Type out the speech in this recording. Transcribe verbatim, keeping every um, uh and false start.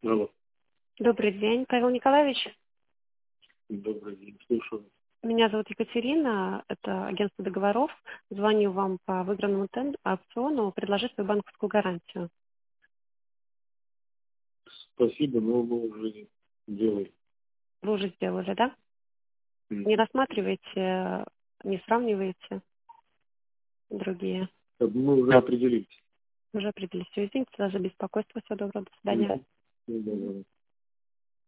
Алло. Добрый день, Павел Николаевич. Добрый день. Слушаю. Меня зовут Екатерина, это агентство договоров. Звоню вам по выигранному тен- аукциону предложить свою банковскую гарантию. Спасибо, но мы уже делаем. Вы уже сделали, да? Не Мгм. рассматриваете, не сравниваете другие. Так, Мы уже определились. Уже определились. Всё, извините за беспокойство. Всего доброго. До свидания. Мгм. Ну, да, да, да.